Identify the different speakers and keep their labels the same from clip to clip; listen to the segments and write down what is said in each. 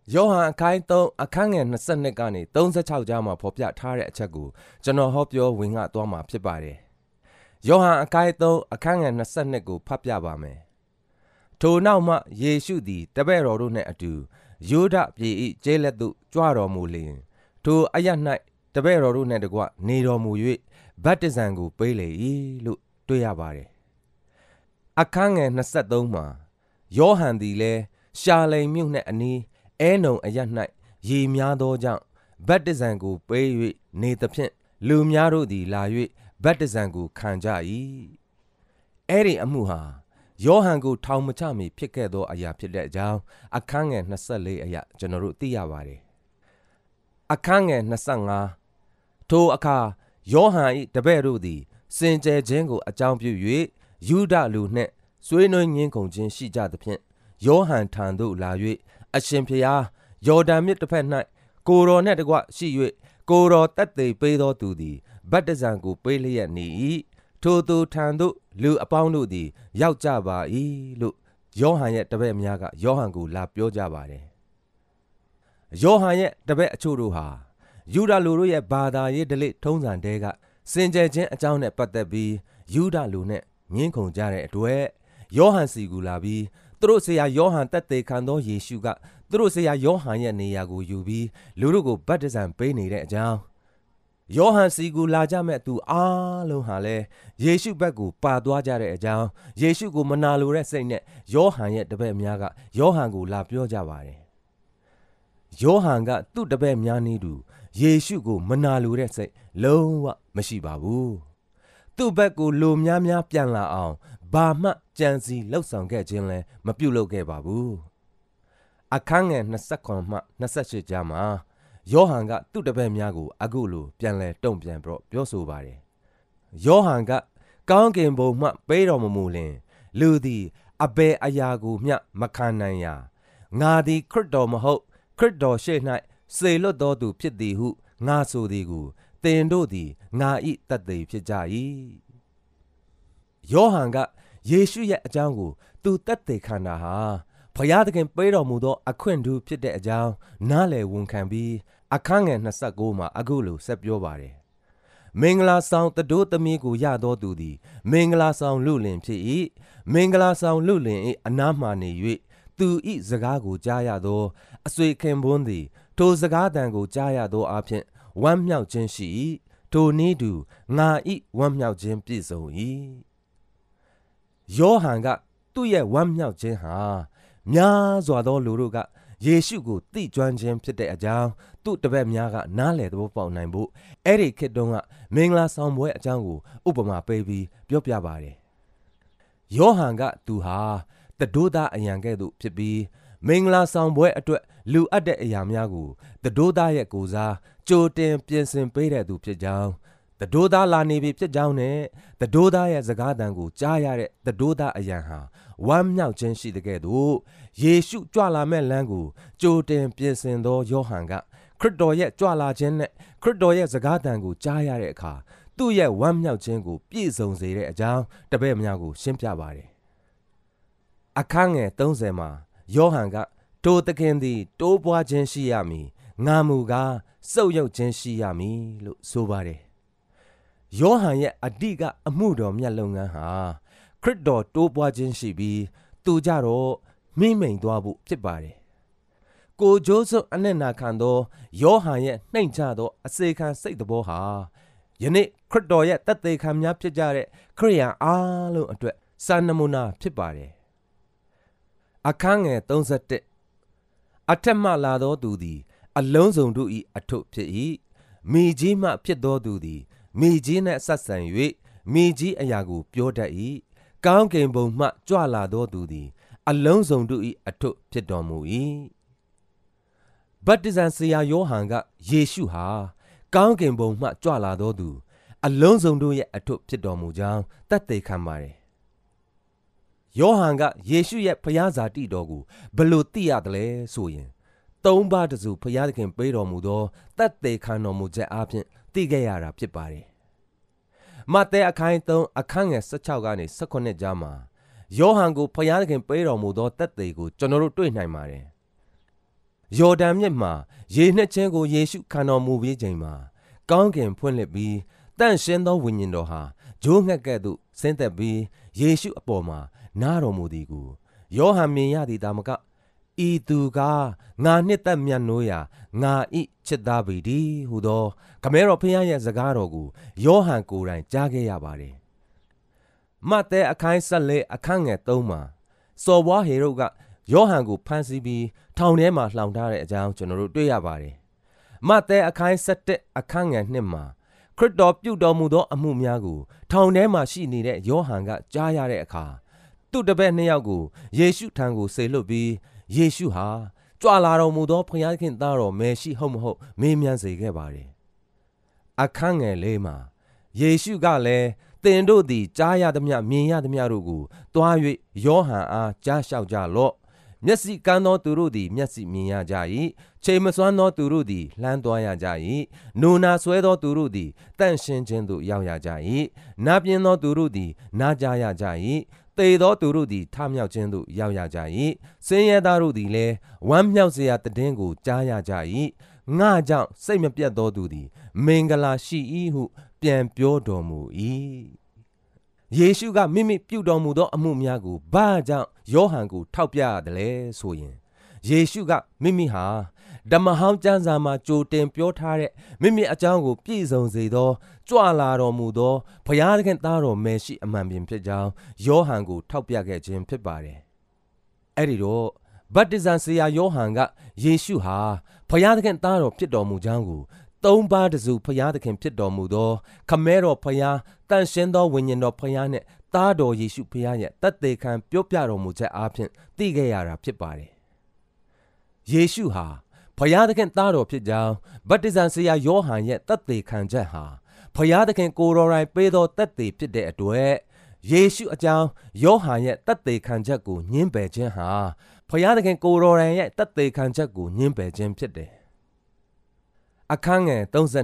Speaker 1: ယောဟန်အခိုင်3အခန်းငယ်22ကနေ36ကြားမှာဖော်ပြထားတဲ့အချက်ကိုကျွန်တော်ဟောပြောဝင်ငှသွားမှာဖြစ်ပါတယ်။ယောဟန်အခိုင်3အခန်းငယ်22ကိုဖတ်ပြပါမယ်။ထိုနောက်မှယေရှုသည်တပည့်တော်တို့နှင့်အတူယောဒပြည်၏ကျေးလက်သို့ကြွတော်မူလျှင်ထိုအရပ်၌တပည့်တော်တို့နှင့်တကွနေတော်မူ၍ဗတ္တိဇံကိုပေးလေ၏လို့တွေ့ရပါတယ်။အခန်းငယ်23မှာယောဟန်သည်လည်းရှာလိန်မြို့နှင့်အနီးအဲနုံအရပ်၌ရေများသောကြောင့်ဗတ္တိဇံကိုပေး၍နေသဖြင့်လူများတို့သည်လာ၍ဗတ္တိဇံကိုခံကြ၏အဲ့ဒီအမှုဟာယောဟန်ကိုထောင်မချမီဖြစ်ခဲ့သောအရာဖြစ်တဲ့အကြောင်းအခန်းငယ်24အရာကျွန်တော်တို့သိရပါတယ်အခန်းငယ်25ထိုအခါယောဟန်၏တပည့်တို့သည်စင်ကြယ်ခြင်းကိုအကြောင်းပြု၍ယူဒလူနှင့်ဆွေးနွေးငင်းခုန်ခြင်းရှိကြသဖြင့်ယောဟန်ထံသို့လာ၍အရှင်ဖျားယော်ဒန်မြစ်တစ်ဖက်၌ကိုတော်နှင့်တကွရှိ၍ကိုတော်တက်သေးပေးသောသူသည်ဗတ္တိဇံကိုပေးလျက်နေ၏ထိုသူထံသို့လူအပေါင်းတို့သည်ရောက်ကြပါ၏လို့ယောဟန်ရဲ့တပည့်များကယောဟန်ကိုလာပြောကြပါတယ်ယောဟန်ရဲ့တပည့်အချို့တို့ဟာယူဒလူတို့ရဲ့ဘာသာရေးဓလေ့ထုံးစံတဲကစင်ကြယ်ခြင်းအကြောင်းနဲ့ပတ်သက်ပြီးယူဒလူနဲ့ငင်းခုန်ကြတဲ့အတွက်ယောဟန်စီကူလာပြီးသူတို့ဆရာယောဟန်တက်သေးခံသောယေရှုကသူတို့ဆရာယောဟန်ရဲ့နေရာကိုယူပြီးလူတို့ကိုဗတ္တိဇံပေးနေတဲ့အကြောင်းယောဟန်စီကူလာကြမဲ့သူအားလုံးဟာလည်းယေရှုဘက်ကိုပါသွားကြတဲ့အကြောင်းယေရှုကိုမနာလိုတဲ့စိတ်နဲ့ယောဟန်ရဲ့တပည့်များကယောဟန်ကိုလာပြောကြပါတယ်ယောဟန်ကသူ့တပည့်များနည်းတူယေရှုကိုမနာလိုတဲ့စိတ်လုံးဝမရှိပါဘူးသူ့ဘက်ကိုလူများများပြန်လာအောင်ဘာမှကြံစီလှုပ်ဆောင်ခဲ့ခြင်းလည်းမပြုလုပ်ခဲ့ပါဘူးအခန်းငယ်29မှ28ကြားမှာယောဟန်ကသူ့တပည့်များကိုအခုလိုပြန်လဲတုံ့ပြန်ပြောဆိုပါတယ်ယောဟန်ကကောင်းကင်ဘုံမှပေးတော်မူလျှင်လူသည်အဘယ်အရာကိုမျှမခံနိုင်ရာငါသည်ခရစ်တော်မဟုတ်ခရစ်တော်ရှေ့၌စေလွတ်တော်သူဖြစ်သည်ဟုငါဆိုသည်ကိုသင်တို့သည်ငါ၏တတ်သိဖြစ်ကြ၏ယောဟန်ကယေရှုရဲ့အကြောင်းကိုသူတက်သေးခံတာဟာဘုရားသခင်ပေးတော်မူသောအခွင့်ထူးဖြစ်တဲ့အကြောင်းနားလည်ဝန်ခံပြီးအခန်းငယ်29မှာအခုလိုဆက်ပြောပါတယ်မင်္ဂလာဆောင်တတို့သမီးကိုရတော်သူသည်မင်္ဂလာဆောင်လူလင်ဖြစ်၏မင်္ဂလာဆောင်လူလင်၏အနားမှနေ၍သူ၏စကားကိုကြားရသောအဆွေခင်ပွန်းသည်ထိုစကားတန်ကိုကြားရသောအဖြစ်ဝမ်းမြောက်ခြင်းရှိ၏ထိုနည်းတူငါ၏ဝမ်းမြောက်ခြင်းပြည့်စုံ၏ယောဟန်ကသူ့ရဲ့ဝမ်းမြောက်ခြင်းဟာများစွာသောလူတို့ကယေရှုကိုသိကျွမ်းခြင်းဖြစ်တဲ့အကြောင်းသူ့တပည့်များကနားလည်သဘောပေါက်နိုင်ဖို့အဲ့ဒီခေတ်တုန်းကမင်္ဂလာဆောင်ပွဲအကြောင်းကိုဥပမာပေးပြီးပြောပြပါတယ်ယောဟန်ကသူဟာတဒိုးသားအယံကဲ့သို့ဖြစ်ပြီးမင်္ဂလာဆောင်ပွဲအတွက်လူအပ်တဲ့အရာများကိုတဒိုးသားရဲ့ကိုယ်စားကြိုတင်ပြင်ဆင်ပေးတဲ့သူဖြစ်ကြောင်းတဒိုးသားလာနေပြီဖြစ်ကြောင်းနဲ့တဒိုးသားရဲ့စကားသံကိုကြားရတဲ့တဒိုးသားအယံဟာဝမ်းမြောက်ခြင်းရှိတဲ့ကဲ့သို့ယေရှုကြွလာမဲ့လမ်းကိုကြိုတင်ပြင်ဆင်သောယောဟန်ကခရစ်တော်ရဲ့ကြွလာခြင်းနဲ့ခရစ်တော်ရဲ့စကားသံကိုကြားရတဲ့အခါသူ့ရဲ့ဝမ်းမြောက်ခြင်းကိုပြည့်စုံစေတဲ့အကြောင်းတပည့်များကိုရှင်းပြပါတယ်အခန်းငယ်30မှာယောဟန်ကထိုသခင်သည်တိုးပွားခြင်းရှိရမည်ငါမူကားစုပ်ယုပ်ခြင်းရှိရမည်လို့ဆိုပါတယ်ယောဟန်ရဲ့အဓိကအမှုတော်မြတ်လုပ်ငန်းဟာခရစ်တော်တိုးပွားခြင်းရှိပြီးသူကြတော့မိမ့်မိန်သွားဖို့ဖြစ်ပါတယ်ကိုဂျိုးစွအနက်နာခံသောယောဟန်ရဲ့နှိမ့်ချသောအစေခံစိတ်သဘောဟာယနေ့ခရစ်တော်ရဲ့တသက်ခံများဖြစ်ကြတဲ့ခရိယန်အားလုံးအတွက်စာနမူနာဖြစ်ပါတယ်အခန်းငယ်31အထက်မှလာသောသူသည်အလုံးစုံတို့၏အထွတ်ဖြစ်၏မိကြီးမှဖြစ်သောသူသည်မိကြီးနှင့်ဆက်ဆံ၍မိကြီးအရာကိုပြောတတ်၏ကောင်းကင်ဘုံမှကြွလာသောသူသည်အလုံးစုံတို့၏အထွတ်ဖြစ်တော်မူ၏ဗတ္တိဇံဆရာယောဟန်ကယေရှုဟာကောင်းကင်ဘုံမှကြွလာသောသူအလုံးစုံတို့ရဲ့အထွတ်ဖြစ်တော်မူကြောင်းသက်သေခံပါတယ်ယောဟန်ကယေရှုရဲ့ဖျားဇာတိတော်ကိုဘယ်လိုသိရတယ်လဲဆိုရင်သုံးပါးတစုဖျားသခင်ပေးတော်မူသောသက်သေခံတော်မူချက်အပြင်သိခဲ့ရတာဖြစ်ပါတယ်မဿဲအခန်း3အခန်းငယ်16ကနေ18ကြားမှာယောဟန်ကိုဖျားသခင်ပေးတော်မူသောသက်သေကိုကျွန်တော်တို့တွေ့နိုင်ပါတယ်ယော်ဒန်မြစ်မှာရေနှစ်ချင်းကိုယေရှုခံတော်မူပြီးချိန်မှာကောင်းကင်ဖွင့်လှစ်ပြီးတန့်ရှင်းသောဝိညာဉ်တော်ဟာဂျိုးငှက်ကဲ့သို့ဆင်းသက်ပြီးယေရှုအပေါ်မှာနားတော်မူသည်ကိုယောဟန်မြင်ရသည်သာမကဤသူကငါနှစ်သက်မြတ်နိုးရာငါဤချစ်သားပေတည်းဟူသောခမဲတော်ဖခင်ရဲ့စကားတော်ကိုယောဟန်ကိုယ်တိုင်ကြားခဲ့ရပါတယ်မဿဲအခန်း14အခန်းငယ်3မှာစော်ဘွားဟေရုဒ်ကယောဟန်ကိုဖမ်းဆီးပြီးထောင်ထဲမှာလှောင်ထားတဲ့အကြောင်းကျွန်တော်တို့တွေ့ရပါတယ်မဿဲအခန်း17အခန်းငယ်2မှာခရစ်တော်ပြုတော်မူသောအမှုများကိုထောင်ထဲမှာရှိနေတဲ့ယောဟန်ကကြားရတဲ့အခါသူ့တပည့်နှစ်ယောက်ကိုယေရှုထံကိုဆေလွတ်ပြီးယေရှုဟာကြွလာတော်မူသောဖခင်သားတော်မယ်ရှိဟုတ်မဟုတ်မေးမြန်းစေခဲ့ပါတယ်အခန်းငယ်4မှာယေရှုကလည်းသင်တို့သည်ကြားရသမျှမြင်ရသမျှတို့ကိုတွား၍ယောဟန်အားကြားလျှောက်ကြလော့မျက်စိကန်းသောသူတို့သည်မျက်စိမြင်ရကြ၏ချိန်မစွမ်းသောသူတို့သည်လှမ်းသွားရကြ၏နိုနာဆွဲသောသူတို့သည်တန့်ရှင်းခြင်းသို့ရောက်ရကြ၏နားပြင်းသောသူတို့သည်နားကြားရကြ၏သေသောသူတို့သည်ထမြောက်ခြင်းသို့ရောက်ရကြ၏ဆင်းရဲသားတို့သည်လည်းဝမ်းမြောက်စရာတည်င်းကိုကြားရကြ၏ငါကြောင့်စိတ်မပြတ်သောသူသည်မင်္ဂလာရှိ၏ဟုပြန်ပြောတော်မူ၏ယေရှုကမိမိပြုတော်မူသောအမှုများကိုဘာကြောင့်ယောဟန်ကိုထောက်ပြရတယ်လဲဆိုရင်ယေရှုကမိမိဟာဓမ္မဟောင်းကျမ်းစာမှာကြိုတင်ပြောထားတဲ့မိမိအကြောင်းကိုပြည့်စုံစေသောကြွလာတော်မူသောဘုရားသခင်သားတော်မယ်ရှိအမှန်ပင်ဖြစ်ကြောင်းယောဟန်ကိုထောက်ပြခဲ့ခြင်းဖြစ်ပါတယ်အဲ့ဒီတော့ဗတ္တိဇံဆရာယောဟန်ကယေရှုဟာဘုရားသခင်သားတော်ဖြစ်တော်မူကြောင်းကိုသုံးပါးတစုဘုရားသခင်ဖြစ်တော်မူသောခမဲတော်ဘုရားတန်ရှင်းသောဝိညာဉ်တော်ဘုရားနဲ့သားတော်ယေရှုဘုရားရဲ့တသက်ခံပြောပြတော်မူချက်အားဖြင့်သိခဲ့ရတာဖြစ်ပါတယ်ယေရှုဟာဘုရားသခင်သားတော်ဖြစ်ကြောင်းဗတ္တိဇံဆရာယောဟန်ရဲ့တသက်ခံချက်ဟာဘုရားသခင်ကိုယ်တော်တိုင်ပေးသောတသက်ဖြစ်တဲ့အတွက်ယေရှုအကြောင်းယောဟန်ရဲ့တသက်ခံချက်ကိုညှင်းပယ်ခြင်းဟာဘုရားသခင်ကိုယ်တော်တိုင်ရဲ့တသက်ခံချက်ကိုညှင်းပယ်ခြင်းဖြစ်တယ်အခန်းငယ်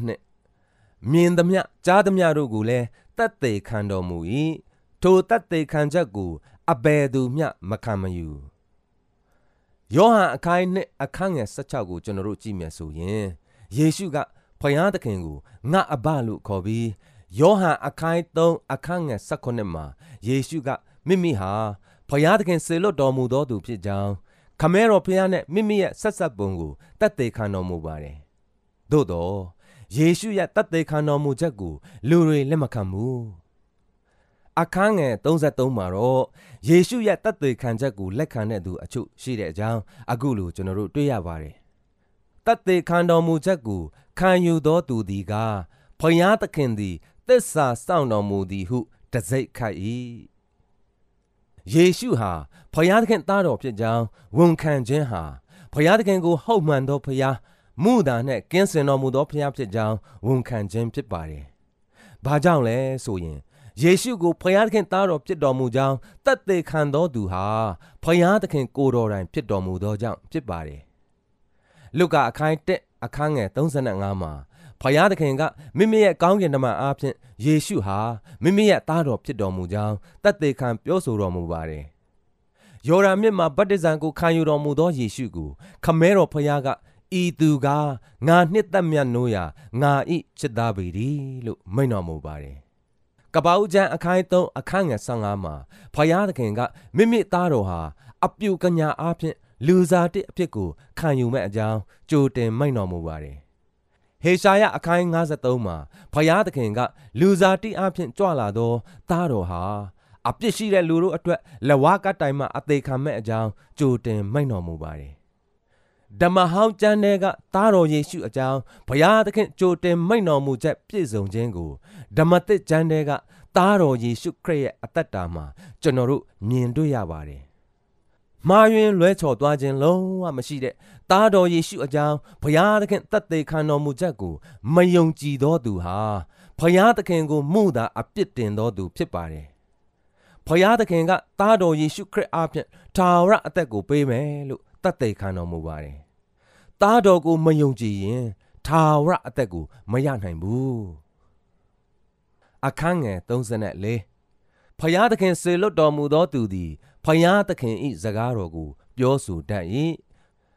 Speaker 1: 32မြင်သမျှကြားသမျှတို့ကိုလည်းတတ်သိခံတော်မူ၏ထိုတတ်သိခံချက်ကိုအဘယ်သူမျှမခံမယူယောဟန်အခန်းငယ်16ကိုကျွန်တော်တို့ကြည့်မယ်ဆိုရင်ယေရှုကဘုရားသခင်ကိုငါအဘလို့ခေါ်ပြီးယောဟန်အခန်း3အခန်းငယ်18မှာယေရှုကမိမိဟာဘုရားသခင်စေလွတ်တော်မူသောသူဖြစ်ကြောင်းခမဲတော်ဘုရားနဲ့မိမိရဲ့ဆက်ဆက်ပုံကိုတတ်သိခံတော်မူပါတယ်သို့တော့ယေရှုရဲ့တသက်ခံတော်မူချက်ကိုလူတွေလက်မခံဘူးအခန်းငယ်33မှာတော့ယေရှုရဲ့တသက်ခံချက်ကိုလက်ခံတဲ့သူအချို့ရှိတဲ့အကြောင်းအခုလိုကျွန်တော်တို့တွေ့ရပါတယ်တသက်ခံတော်မူချက်ကိုခံယူသောသူသည်ကဘုရားသခင်သည်သစ္စာစောင့်တော်မူသည်ဟုတစိ့ခတ်၏ယေရှုဟာဘုရားသခင်သားတော်ဖြစ်ကြောင်းဝန်ခံခြင်းဟာဘုရားသခင်ကိုဟုတ်မှန်သောဘုရားမုသာနဲ့ကင်းစင်တော်မူသောဘုရားဖြစ်ကြောင်းဝန်ခံခြင်းဖြစ်ပါတယ်။ဘာကြောင့်လဲဆိုရင်ယေရှုကိုဘုရားသခင်သားတော်ဖြစ်တော်မူကြောင်းတတ်သိခံတော်သူဟာဘုရားသခင်ကိုယ်တော်တိုင်ဖြစ်တော်မူသောကြောင့်ဖြစ်ပါတယ်။လုကာအခန်း1အခန်းငယ်35မှာဘုရားသခင်ကမိမိရဲ့ကောင်းကင်တမန်အားဖြင့်ယေရှုဟာမိမိရဲ့သားတော်ဖြစ်တော်မူကြောင်းတတ်သိခံပြောဆိုတော်မူပါတယ်။ယော်ဒန်မြစ်မှာဗတ္တိဇံကိုခံယူတော်မူသောယေရှုကိုခမဲတော်ဘုရားကဤသူကငါနှစ်သက်မြတ်နိုးရာငါဤချစ်သားပေသည်လို့မိန့်တော်မူပါတယ်။ကပ္ပဦးကျမ်းအခန်း3အခန်းငယ်15မှာဘုရားသခင်ကမိမိသားတော်ဟာအပြုကညာအားဖြင့်လူစားတစ်အဖြစ်ကိုခံယူမဲ့အကြောင်းကြိုတင်မိန့်တော်မူပါတယ်။ဟေရှာယအခန်း53မှာဘုရားသခင်ကလူစားတစ်အားဖြင့်ကြွလာသောသားတော်ဟာအပြစ်ရှိတဲ့လူတို့အတွက်လက်ဝါးကတိုင်မှအသေးခံမဲ့အကြောင်းကြိုတင်မိန့်တော်မူပါတယ်ဓမ္မဟောင်းကျမ်းထဲကသားတော်ယေရှုအကြောင်းဘုရားသခင်ကြိုတင်မိန့်တော်မူချက်ပြည့်စုံခြင်းကိုဓမ္မသစ်ကျမ်းထဲကသားတော်ယေရှုခရစ်ရဲ့အသက်တာမှာကျွန်တော်တို့မြင်တွေ့ရပါတယ်။မှားယွင်းလွဲချော်သွားခြင်းလုံးဝမရှိတဲ့သားတော်ယေရှုအကြောင်းဘုရားသခင်တတ်သိခံတော်မူချက်ကိုမယုံကြည်သောသူဟာဘုရားသခင်ကိုမှုသာအပြစ်တင်သောသူဖြစ်ပါတယ်။ဘုရားသခင်ကသားတော်ယေရှုခရစ်အားဖြင့်ထာဝရအသက်ကိုပေးမယ်လို့တတ်သိခံတော်မူပါတယ်။သားတော်ကိုမယုံကြည်ရင်ထာဝရအသက်ကိုမရနိုင်ဘူး။အခန်းငယ်34ဖယားသခင်စေလွတ်တော်မူသောသူသည်ဖယားသခင်၏စကားတော်ကိုပြောဆိုတတ်၏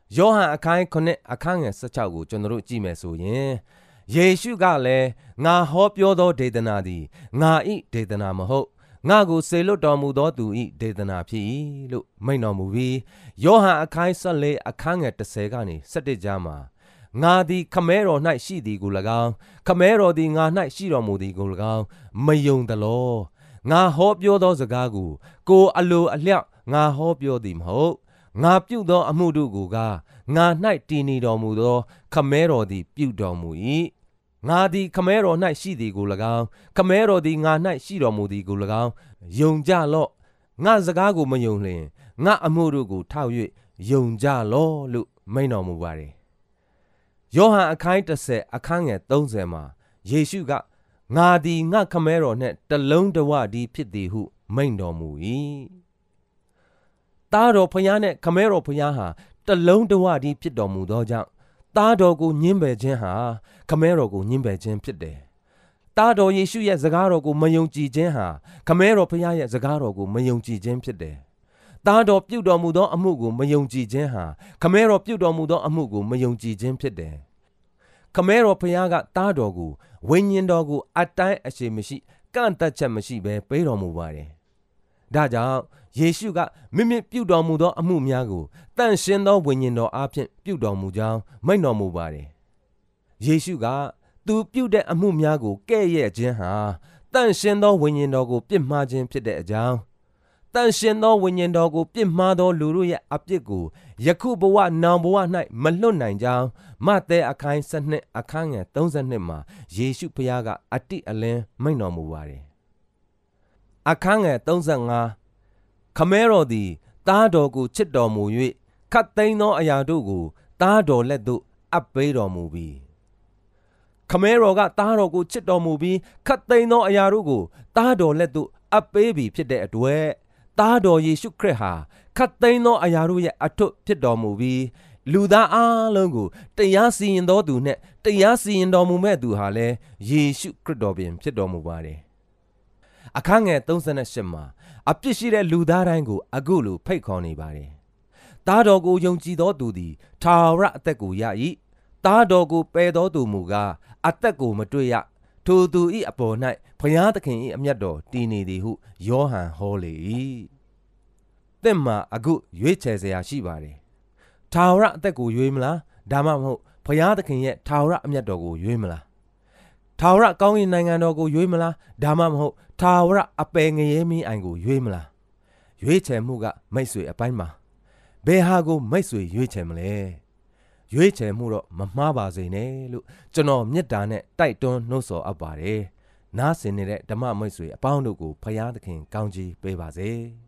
Speaker 1: ယောဟန်အခန်း9အခန်းငယ်16ကိုကျွန်တော်တို့ကြည့်မယ်ဆိုရင်ယေရှုကလည်းငါဟောပြောသောဒေသနာသည်ငါ၏ဒေသနာမဟုတ်ငါကိုစေလွတ်တော်မူသောသူ၏ဒေသနာဖြစ်၏လို့မိန့်တော်မူပြီးယောဟန်အခန်း14အခန်းငယ်10ကနေ17ကြားမှာငါသည်ခမဲတော်၌ရှိသည်ကို၎င်းခမဲတော်သည်ငါ၌ရှိတော်မူသည်ကို၎င်းမယုံသလောငါဟောပြောသောစကားကိုအလိုအလျောက်ငါဟောပြောသည်မဟုတ်ငါပြုသောအမှုတို့ကိုကငါ၌တည်နေတော်မူသောခမဲတော်သည်ပြုတော်မူ၏ငါသည်ခမဲတော်၌ရှိသည်ကို၎င်းခမဲတော်သည်ငါ၌ရှိတော်မူသည်ကို၎င်းယုံကြလော့ငါစကားကိုမယုံလျင်ငါအမှုတို့ကိုထောက်၍ယုံကြလော့လို့မိန့်တော်မူပါတယ်ယောဟန်အခန်း10အခန်းငယ်30မှာယေရှုကငါသည်ငါခမဲတော်နှင့်တလုံးတဝတည်းဖြစ်သည်ဟုမိန့်တော်မူ၏သားတော်ဖျားနှင့်ခမဲတော်ဖျားဟာတလုံးတဝတည်းဖြစ်တော်မူသောကြောင့်သားတော်ကိုညှင်းပယ်ခြင်းဟာခမဲတော်ကိုညှင်းပယ်ခြင်းဖြစ်တယ်သားတော်ယေရှုရဲ့စကားတော်ကိုမယုံကြည်ခြင်းဟာခမဲတော်ဖျားရဲ့စကားတော်ကိုမယုံကြည်ခြင်းဖြစ်တယ်သားတော်ပြုတော်မူသောအမှုကိုမယုံကြည်ခြင်းဟာခမဲတော်ပြုတော်မူသောအမှုကိုမယုံကြည်ခြင်းဖြစ်တယ်ခမဲတော်ဖျားကသားတော်ကိုဝိညာဉ်တော်ကိုအတိုင်းအရှိမရှိကန့်သက်ချက်မရှိဘဲပေးတော်မူပါတယ်ဒါကြောင့်ယေရှုကမိမိပြုတော်မူသောအမှုများကိုတန်ရှင်းသောဝိညာဉ်တော်အားဖြင့်ပြုတော်မူကြောင်းမိန့်တော်မူပါတယ်ယေရှုကသူပြုတဲ့အမှုများကိုကဲ့ရဲ့ခြင်းဟာတန်ရှင်းသောဝိညာဉ်တော်ကိုပြစ်မှားခြင်းဖြစ်တဲ့အကြောင်းတန်ရှင်းသောဝိညာဉ်တော်ကိုပြစ်မှားသောလူတို့ရဲ့အပြစ်ကိုယခုဘဝနောင်ဘဝ၌မလွတ်နိုင်ကြောင်းမဿဲအခန်း7အခန်းငယ်32မှာယေရှုဖျားကအတိအလင်းမိန့်တော်မူပါတယ်အခန်းငယ်35ခမဲတော်သည်သားတော်ကိုချစ်တော်မူ၍ခတ်သိမ်းသောအရာတို့ကိုသားတော်လက်သို့အပ်ပေးတော်မူပြီခမဲတော်ကသားတော်ကိုချစ်တော်မူပြီးခတ်သိမ်းသောအရာတို့ကိုသားတော်လက်သို့အပ်ပေးပြီဖြစ်တဲ့အတွက်သားတော်ယေရှုခရစ်ဟာခတ်သိမ်းသောအရာတို့ရဲ့အထွတ်ဖြစ်တော်မူပြီးလူသားအလုံးကိုတရားစီရင်တော်သူနဲ့တရားစီရင်တော်မူမဲ့သူဟာလည်းယေရှုခရစ်တော်ပင်ဖြစ်တော်မူပါတယ်အခန်းငယ်38မှာအပြစ်ရှိတဲ့လူသားတိုင်းကိုအခုလိုဖိတ်ခေါ်နေပါတယ်သားတော်ကိုယုံကြည်သောသူသည်ထာဝရအသက်ကိုရ၏သားတော်ကိုပယ်တော်သူမူကားအသက်ကိုမတွေ့ရထိုသူ၏အပေါ်၌ဘုရားသခင်၏အမျက်တော်တည်နေသည်ဟုယောဟန်ဟောလေ၏သင်မှာအခုရွေးချယ်စရာရှိပါတယ်ထာဝရအသက်ကိုရွေးမလားဒါမှမဟုတ်ဘုရားသခင်ရဲ့ထာဝရအမျက်တော်ကိုရွေးမလားထာဝရကောင်းကင်နိုင်ငံတော်ကိုရွေးမလားဒါမှမဟုတ်ထာဝရအပယ်ငရဲမင်းအိုင်ကိုရွေးမလားရွေးချယ်မှုကမိတ်ဆွေအပိုင်းမှာဘယ်ဟာကိုမိတ်ဆွေရွေးချယ်မလဲရွေးချယ်မှုတော့မမှားပါစေနဲ့လို့ကျွန်တော်မေတ္တာနဲ့တိုက်တွန်းနှိုးဆော်အပ်ပါတယ်နားဆင်နေတဲ့ဓမ္မမိတ်ဆွေအပေါင်းတို့ကိုဘုရားသခင်ကောင်းချီးပေးပါစေ